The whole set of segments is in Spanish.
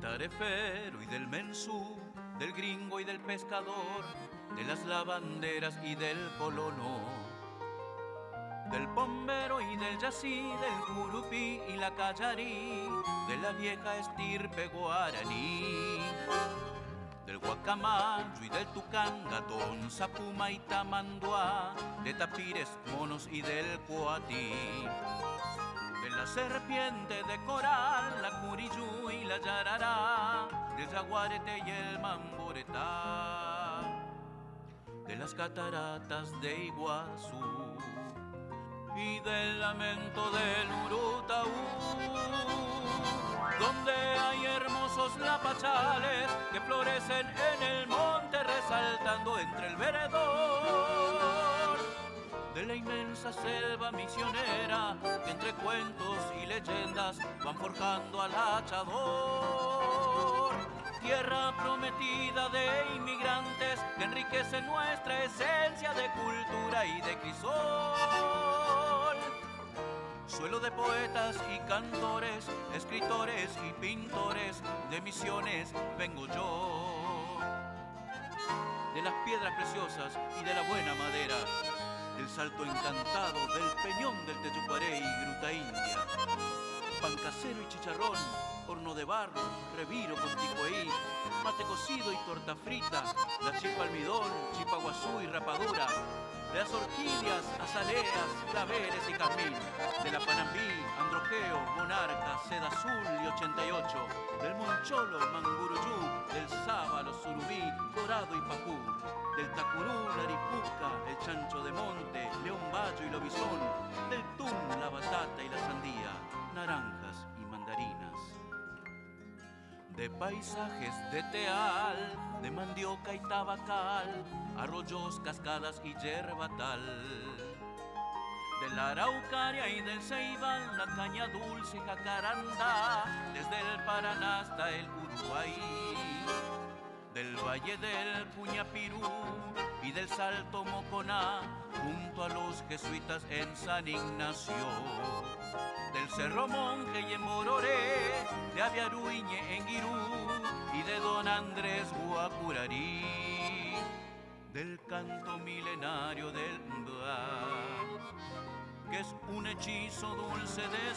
tarefero y del mensú, del gringo y del pescador, de las lavanderas y del colono, del bombero y del yací, del curupí y la callarí, de la vieja estirpe guaraní, del guacamayo y del tucán, gatón, sapuma y tamanduá, de tapires, monos y del coatí, de la serpiente de coral, la curiyú y la yarará, del jaguarete y el mamboretá, de las cataratas de Iguazú y del lamento del Urutaú, donde hay hermosos lapachales que florecen en el monte resaltando entre el veredor, de la inmensa selva misionera que entre cuentos y leyendas van forjando al hachador, tierra prometida de inmigrantes que enriquece nuestra esencia de cultura y de crisol, suelo de poetas y cantores, escritores y pintores, de Misiones vengo yo, de las piedras preciosas y de la buena madera, del salto encantado, del peñón del Teyucuaré y Gruta India, pan casero y chicharrón, horno de barro, reviro con ticoí, mate cocido y torta frita, la chipa almidón, chipa guazú y rapadura, de las orquídeas, azaleas, claveres y jazmín, de la panambí, androgeo, monarca, seda azul y 88, del moncholo, manguruyú, del sábalo, surubí, dorado y pacú, del tacurú, laripuca, el chancho de monte, león bayo y lobizón, del tún, la batata y la sandía, naranjas y mandarinas, de paisajes de teal, de mandioca y tabacal, arroyos, cascadas y yerbatal, de la araucaria y del ceibal, la caña dulce y jacarandá, desde el Paraná hasta el Uruguay, del valle del Puñapirú y del Salto Moconá, junto a los jesuitas en San Ignacio, del Cerro Monje y en Mororé, de Aviaruiñe en Guirú y de Don Andrés Guacurarí, del canto milenario del Mbá, que es un hechizo dulce de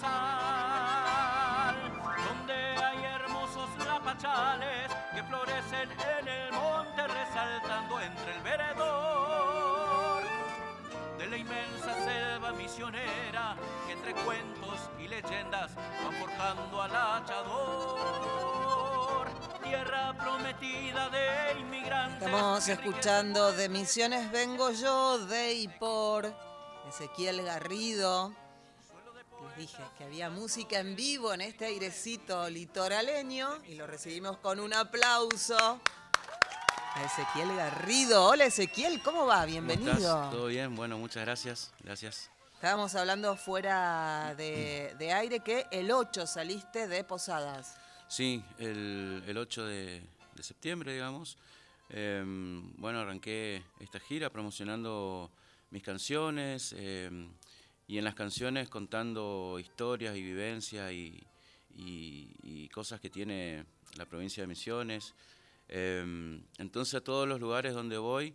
zorzal, donde hay hermosos lapachales que florecen en el monte resaltando entre el veredor, de la inmensa selva misionera que entre cuentos y leyendas van forjando al hachador, tierra prometida de inmigrantes. Estamos escuchando De Misiones vengo yo, de y por Ezequiel Garrido. Les dije que había música en vivo en este airecito litoraleño y lo recibimos con un aplauso a Ezequiel Garrido. Hola Ezequiel, ¿cómo va? Bienvenido. ¿Cómo estás? ¿Todo bien? Bueno, muchas gracias. Gracias. Estábamos hablando fuera de aire que el 8 saliste de Posadas. Sí, el 8 de septiembre, digamos. Bueno, arranqué esta gira promocionando mis canciones y en las canciones contando historias y vivencias y cosas que tiene la provincia de Misiones. Entonces a todos los lugares donde voy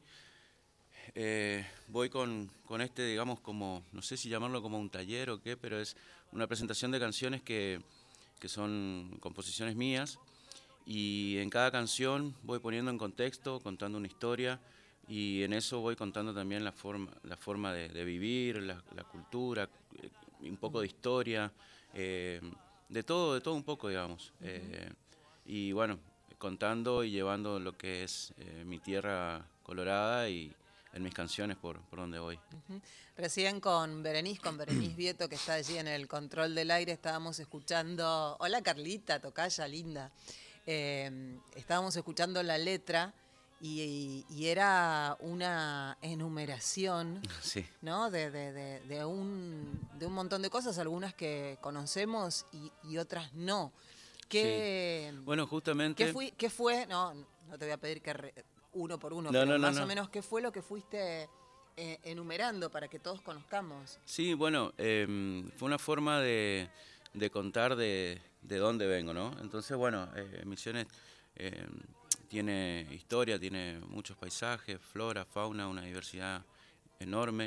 con este, digamos, como, no sé si llamarlo como un taller o qué, pero es una presentación de canciones que son composiciones mías, y en cada canción voy poniendo en contexto, contando una historia, y en eso voy contando también la forma de vivir, la cultura, un poco de historia, de todo un poco, digamos. Y bueno, contando y llevando lo que es mi tierra colorada y en mis canciones por donde voy. Recién con Berenice Vieto, que está allí en el control del aire, estábamos escuchando... Hola Carlita, tocaya linda. Estábamos escuchando la letra y era una enumeración, sí, ¿no? de un montón de cosas, algunas que conocemos y otras no. Sí. Bueno, justamente... ¿Qué fue? No te voy a pedir que uno por uno, pero más o menos, ¿qué fue lo que fuiste enumerando para que todos conozcamos? Sí, bueno, fue una forma de de contar de dónde vengo, ¿no? Entonces, bueno, Misiones tiene historia, tiene muchos paisajes, flora, fauna, una diversidad enorme.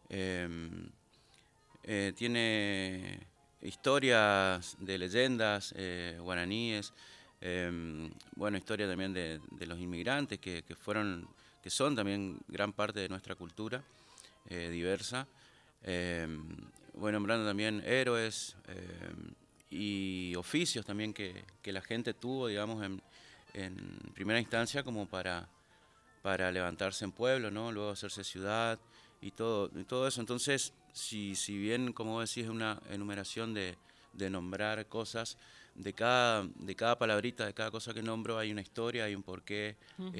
Tiene historias de leyendas guaraníes, bueno, historia también de los inmigrantes que son también gran parte de nuestra cultura diversa. Voy nombrando también héroes y oficios también que la gente tuvo, digamos, en primera instancia como para levantarse en pueblo, ¿no? Luego hacerse ciudad y todo eso. Entonces, si bien, como vos decís, es una enumeración de nombrar cosas, de cada palabrita, de cada cosa que nombro, hay una historia, hay un porqué,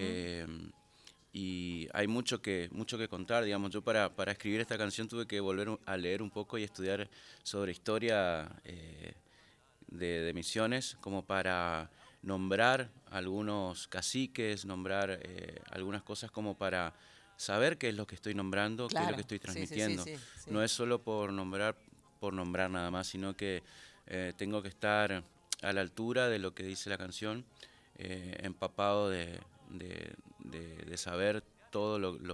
y hay mucho que contar, digamos. Yo para escribir esta canción tuve que volver a leer un poco y estudiar sobre historia de Misiones, como para nombrar algunos caciques, nombrar algunas cosas como para saber qué es lo que estoy nombrando, Claro. qué es lo que estoy transmitiendo. Sí. No es solo por nombrar nada más, sino que tengo que estar a la altura de lo que dice la canción, empapado de saber todo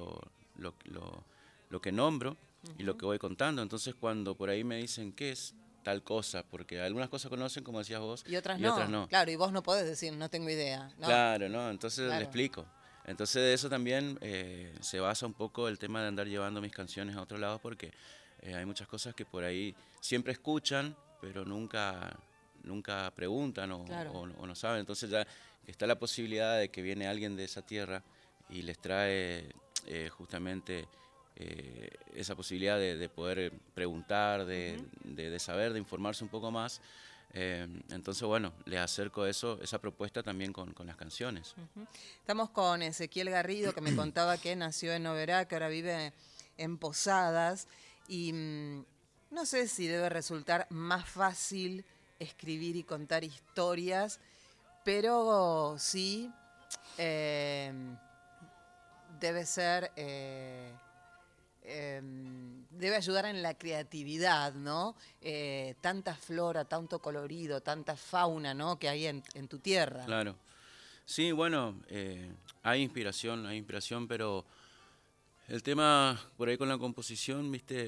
lo que nombro y lo que voy contando. Entonces, cuando por ahí me dicen qué es tal cosa, porque algunas cosas conocen, como decías vos, Y otras y otras no. Claro, y vos no podés decir, no tengo idea. No. Claro, ¿no? Entonces Claro. le explico. Entonces de eso también se basa un poco el tema de andar llevando mis canciones a otros lados, porque hay muchas cosas que por ahí siempre escuchan, pero nunca preguntan Claro. o no saben. Entonces ya está la posibilidad de que viene alguien de esa tierra y les trae justamente esa posibilidad de poder preguntar, de saber, de informarse un poco más. Entonces, bueno, les acerco esa propuesta también con las canciones. Estamos con Ezequiel Garrido, que me contaba que nació en Oberá, que ahora vive en Posadas, y no sé si debe resultar más fácil escribir y contar historias, pero sí debe ser... debe ayudar en la creatividad, ¿no? Tanta flora, tanto colorido, tanta fauna, ¿no? Que hay en tu tierra. Claro. Sí, bueno, hay inspiración, pero el tema por ahí con la composición, viste,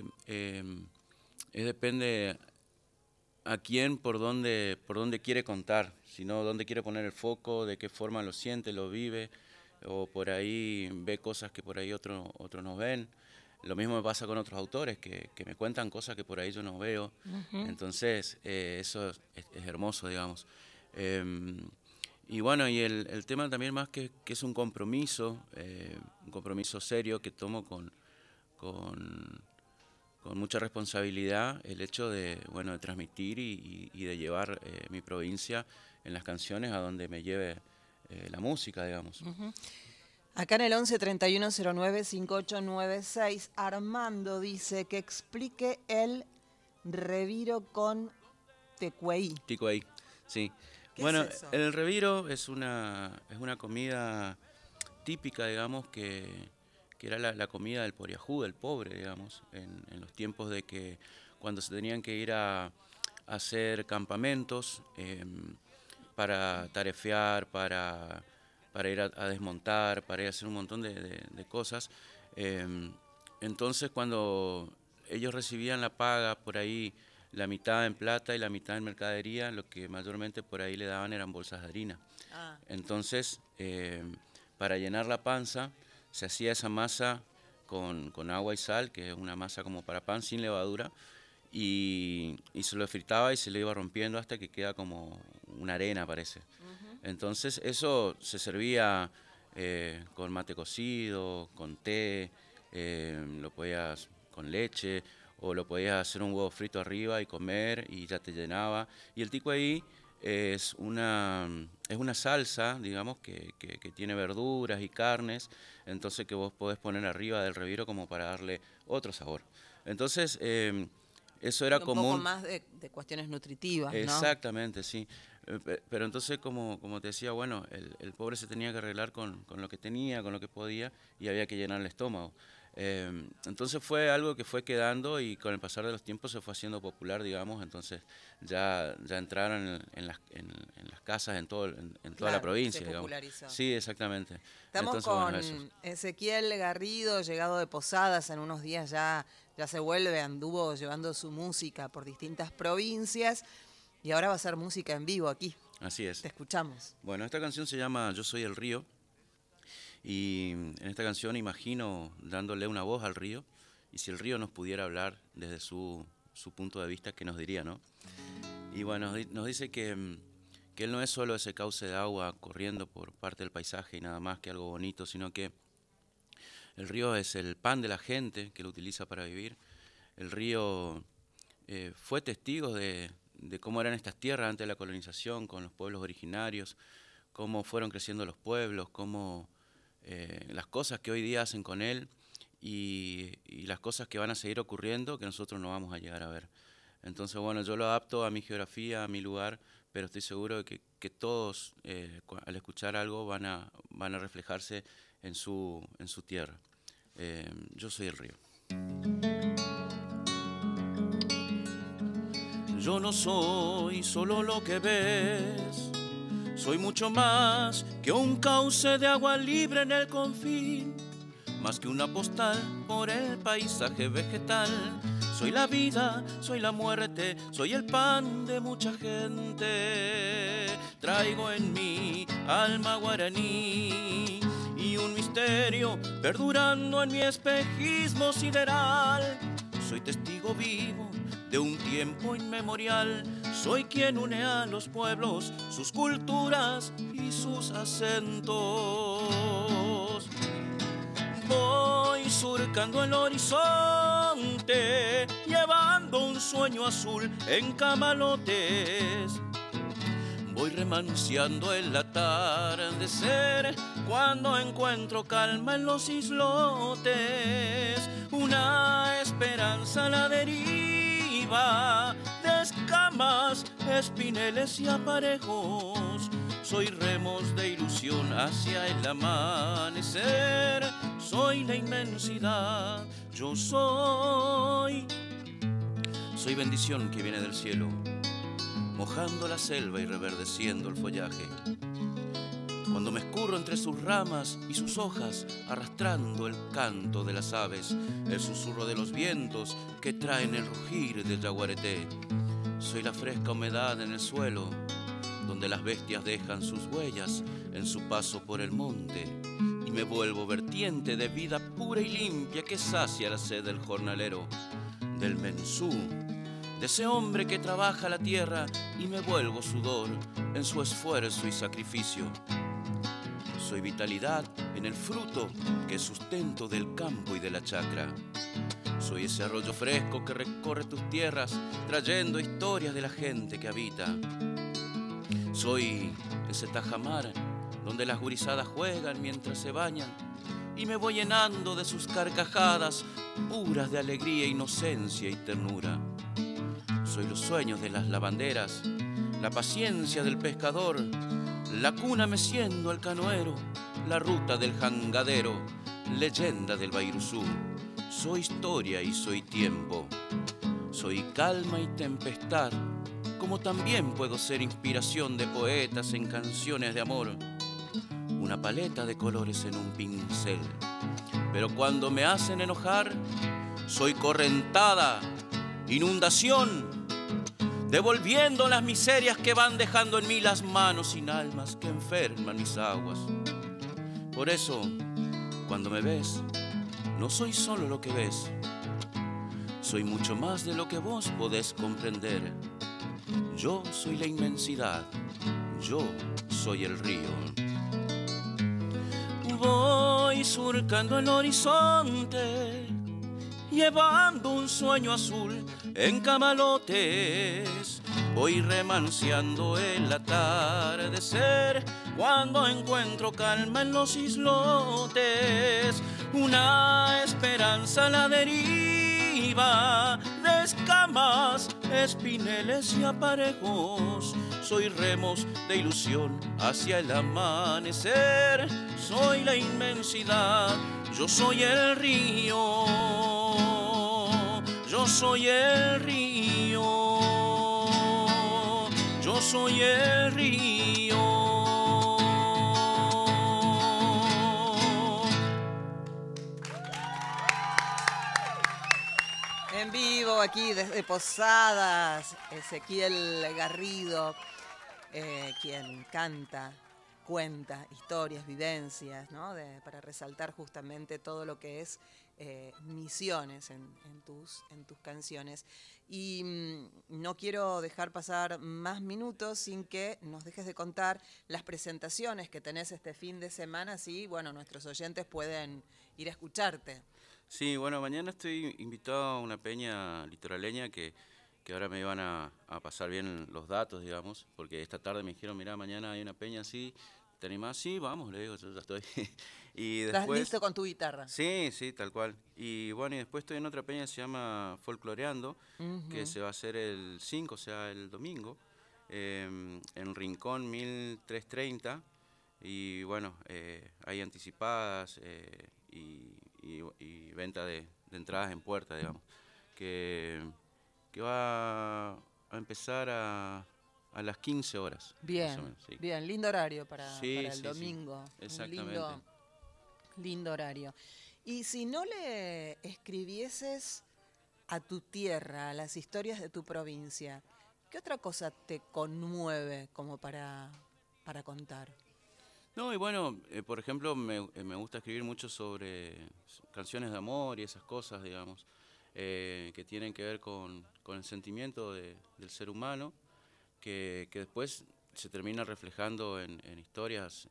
depende a quién, por dónde quiere contar, sino dónde quiere poner el foco, de qué forma lo siente, lo vive, o por ahí ve cosas que por ahí otros no ven. Lo mismo me pasa con otros autores que me cuentan cosas que por ahí yo no veo. Entonces, eso es hermoso, digamos. Y bueno, y el tema también más que es un compromiso serio que tomo con mucha responsabilidad, el hecho de transmitir y de llevar mi provincia en las canciones a donde me lleve la música, digamos. Acá en el 11 31 09 5896, Armando dice que explique el reviro con tecuey. Tecuey, sí. Bueno, es eso? El reviro es una comida típica, digamos, que era la comida del poriajú, del pobre, digamos, en los tiempos de que cuando se tenían que ir a hacer campamentos para tarefear, para ir a desmontar, para ir a hacer un montón de cosas. Entonces, cuando ellos recibían la paga, por ahí la mitad en plata y la mitad en mercadería, lo que mayormente por ahí le daban eran bolsas de harina. Entonces, para llenar la panza, se hacía esa masa con agua y sal, que es una masa como para pan, sin levadura, y se lo fritaba y se lo iba rompiendo hasta que queda como una arena, parece. Entonces eso se servía con mate cocido, con té, lo podías con leche, o lo podías hacer un huevo frito arriba y comer y ya te llenaba. Y el tecuey es una salsa, digamos, que tiene verduras y carnes, entonces que vos podés poner arriba del reviro como para darle otro sabor. Entonces, eso era común. Un poco más de cuestiones nutritivas, ¿no? Exactamente, sí. Pero entonces, como te decía, bueno, el pobre se tenía que arreglar con lo que tenía, con lo que podía, y había que llenar el estómago. Entonces fue algo que fue quedando y con el pasar de los tiempos se fue haciendo popular, digamos, entonces ya entraron en las casas en toda la provincia, se popularizó. Digamos. Sí, exactamente. Estamos entonces, con bueno, Ezequiel Garrido, llegado de Posadas, en unos días ya se vuelve, anduvo llevando su música por distintas provincias y ahora va a hacer música en vivo aquí. Así es. Te escuchamos. Bueno, esta canción se llama Yo soy el río. Y en esta canción imagino dándole una voz al río, y si el río nos pudiera hablar desde su punto de vista, ¿qué nos diría, no? Y bueno, nos dice que él no es solo ese cauce de agua corriendo por parte del paisaje y nada más que algo bonito, sino que el río es el pan de la gente que lo utiliza para vivir. El río fue testigo de cómo eran estas tierras antes de la colonización, con los pueblos originarios, cómo fueron creciendo los pueblos, cómo las cosas que hoy día hacen con él y las cosas que van a seguir ocurriendo que nosotros no vamos a llegar a ver. Entonces, bueno, yo lo adapto a mi geografía, a mi lugar, pero estoy seguro de que todos al escuchar algo van a reflejarse en su tierra. Yo soy el río. Yo no soy solo lo que ves, soy mucho más que un cauce de agua libre en el confín, más que una postal por el paisaje vegetal. Soy la vida, soy la muerte, soy el pan de mucha gente. Traigo en mi alma guaraní y un misterio perdurando en mi espejismo sideral. Soy testigo vivo de un tiempo inmemorial. Soy quien une a los pueblos, sus culturas y sus acentos. Voy surcando el horizonte, llevando un sueño azul en camalotes. Voy remanciando el atardecer cuando encuentro calma en los islotes. Una esperanza a la deriva de escamas, espineles y aparejos. Soy remos de ilusión hacia el amanecer. Soy la inmensidad, yo soy bendición que viene del cielo, mojando la selva y reverdeciendo el follaje. Cuando me escurro entre sus ramas y sus hojas, arrastrando el canto de las aves, el susurro de los vientos que traen el rugir del yaguareté. Soy la fresca humedad en el suelo, donde las bestias dejan sus huellas en su paso por el monte, y me vuelvo vertiente de vida pura y limpia que sacia la sed del jornalero, del mensú, de ese hombre que trabaja la tierra, y me vuelvo sudor en su esfuerzo y sacrificio. Soy vitalidad en el fruto que es sustento del campo y de la chacra. Soy ese arroyo fresco que recorre tus tierras trayendo historias de la gente que habita. Soy ese tajamar donde las gurisadas juegan mientras se bañan, y me voy llenando de sus carcajadas puras de alegría, inocencia y ternura. Soy los sueños de las lavanderas, la paciencia del pescador, la cuna meciendo al canoero, la ruta del jangadero, leyenda del Bairuzú. Soy historia y soy tiempo, soy calma y tempestad, como también puedo ser inspiración de poetas en canciones de amor, una paleta de colores en un pincel. Pero cuando me hacen enojar, soy correntada, inundación, devolviendo las miserias que van dejando en mí las manos sin almas que enferman mis aguas. Por eso, cuando me ves, no soy solo lo que ves, soy mucho más de lo que vos podés comprender. Yo soy la inmensidad, yo soy el río. Voy surcando el horizonte, llevando un sueño azul en camalotes. Voy remanciando el atardecer cuando encuentro calma en los islotes. Una esperanza a la deriva de escamas, espineles y aparejos. Soy remos de ilusión hacia el amanecer. Soy la inmensidad, yo soy el río. Yo soy el río. Yo soy el río. En vivo aquí desde Posadas, Ezequiel Garrido, quien canta, cuenta historias, vivencias, ¿no? Para resaltar justamente todo lo que es misiones en tus canciones. Y no quiero dejar pasar más minutos sin que nos dejes de contar las presentaciones que tenés este fin de semana, así, bueno, nuestros oyentes pueden ir a escucharte. Sí, bueno, mañana estoy invitado a una peña litoraleña que ahora me iban a pasar bien los datos, digamos, porque esta tarde me dijeron, mirá, mañana hay una peña así, ¿te animás? Sí, vamos, le digo, yo ya estoy. Y después, ¿Estás listo con tu guitarra? Sí, tal cual. Y bueno, y después estoy en otra peña que se llama Folcloreando, que se va a hacer el 5, o sea, el domingo, en Rincón 1330. Y bueno, hay anticipadas y venta de entradas en puerta, digamos, que va a empezar a las 15 horas. Bien, más o menos, sí. Bien, lindo horario para el Sí, domingo. sí, exactamente. Un lindo horario. Y si no le escribieses a tu tierra, a las historias de tu provincia, ¿qué otra cosa te conmueve como para contar? No, y bueno, por ejemplo, me gusta escribir mucho sobre canciones de amor y esas cosas, digamos, que tienen que ver con el sentimiento del ser humano, que después se termina reflejando en historias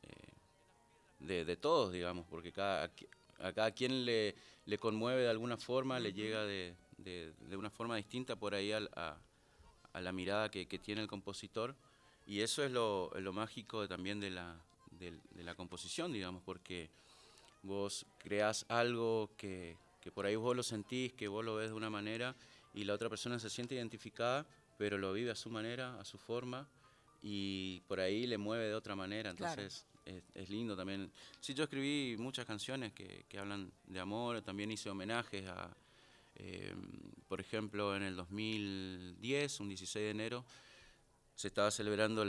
de todos, digamos, porque a cada quien le conmueve de alguna forma, le llega de una forma distinta por ahí a la mirada que tiene el compositor, y eso es lo mágico también de la composición, digamos, porque vos creás algo que por ahí vos lo sentís, que vos lo ves de una manera y la otra persona se siente identificada, pero lo vive a su manera, a su forma, y por ahí le mueve de otra manera, entonces claro. Es lindo también. Sí, yo escribí muchas canciones que hablan de amor, también hice homenajes a, por ejemplo, en el 2010, un 16 de enero, se estaba celebrando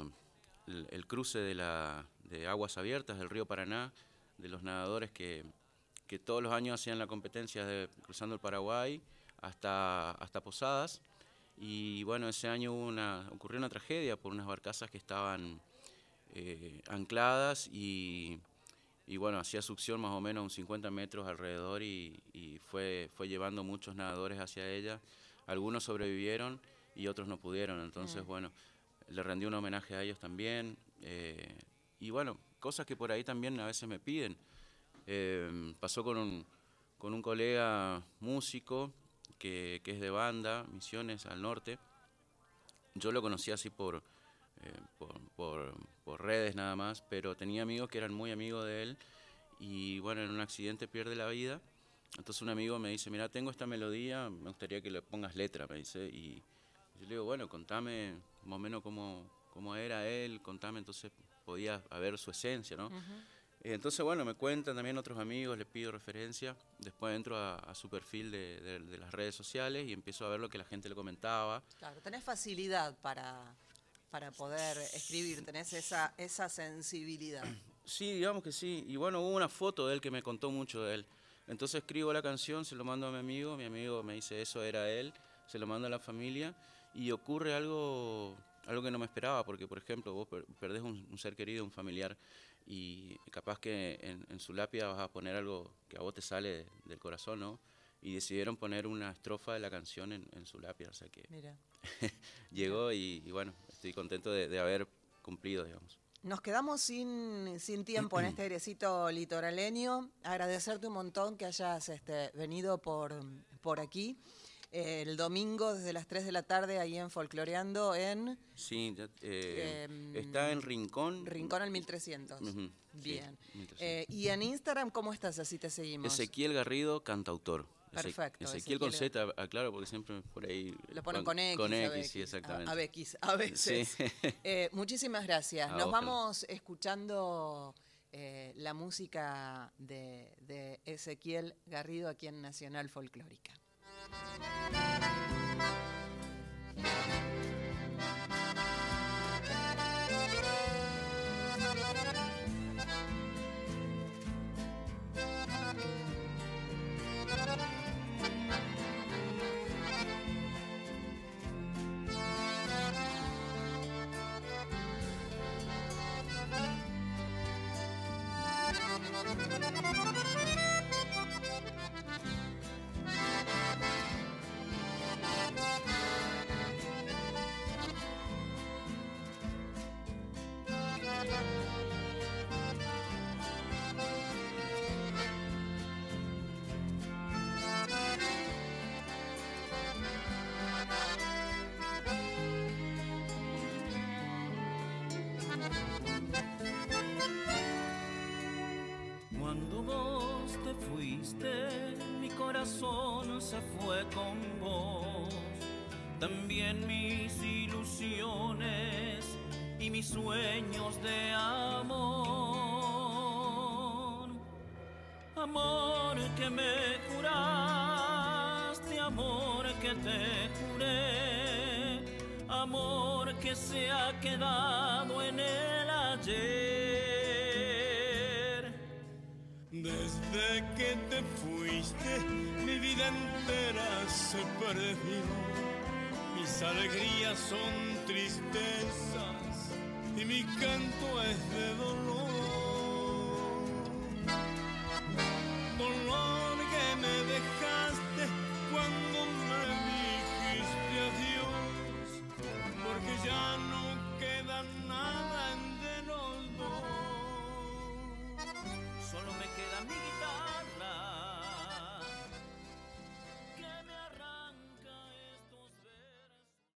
el cruce de aguas abiertas del río Paraná, de los nadadores que todos los años hacían la competencia de cruzando el Paraguay hasta Posadas. Y bueno, ese año ocurrió una tragedia por unas barcazas que estaban ancladas y bueno, hacía succión más o menos unos 50 metros alrededor y fue llevando muchos nadadores hacia ella. Algunos sobrevivieron y otros no pudieron, entonces bueno, le rendí un homenaje a ellos también. Y bueno, cosas que por ahí también a veces me piden. Pasó con un colega músico que es de banda, Misiones al Norte. Yo lo conocí así por redes nada más, pero tenía amigos que eran muy amigos de él y bueno, en un accidente pierde la vida. Entonces un amigo me dice, mira, tengo esta melodía, me gustaría que le pongas letra, me dice, y yo le digo, bueno, contame más o menos cómo era él, contame, entonces podía ver su esencia, ¿no? Entonces, bueno, me cuentan también otros amigos, les pido referencia, después entro a su perfil de las redes sociales y empiezo a ver lo que la gente le comentaba. Claro, tenés facilidad para poder escribir, tenés esa sensibilidad. Sí, digamos que sí, y bueno, hubo una foto de él que me contó mucho de él. Entonces escribo la canción, se lo mando a mi amigo me dice eso era él, se lo mando a la familia y ocurre algo que no me esperaba, porque por ejemplo vos perdés un ser querido, un familiar, y capaz que en su lápida vas a poner algo que a vos te sale del corazón, ¿no? Y decidieron poner una estrofa de la canción en su lápida, o sea que llegó y bueno, estoy contento de haber cumplido, digamos. Nos quedamos sin tiempo en este airecito litoraleño. Agradecerte un montón que hayas venido por aquí. El domingo desde las 3 de la tarde ahí en Folcloreando en... Sí, está en Rincón. Rincón al 1300. Bien. Sí, 1300. Y en Instagram, ¿cómo estás? Así te seguimos. Ezequiel Garrido, cantautor. Perfecto. Ezequiel con Z, aclaro, porque siempre por ahí... Lo ponen con X. Con X, X, sí, exactamente. A veces. Sí. Muchísimas gracias. A Nos vos, vamos escuchando la música de Ezequiel Garrido aquí en Nacional Folclórica. Cuando vos te fuiste, mi corazón se fue con vos. También mis ilusiones y mis sueños de amor. Amor que me juraste, amor que te juré, amor que se ha quedado en el ayer. Desde que te fuiste, mi vida entera se perdió. Mis alegrías son tristezas y mi canto es de dolor.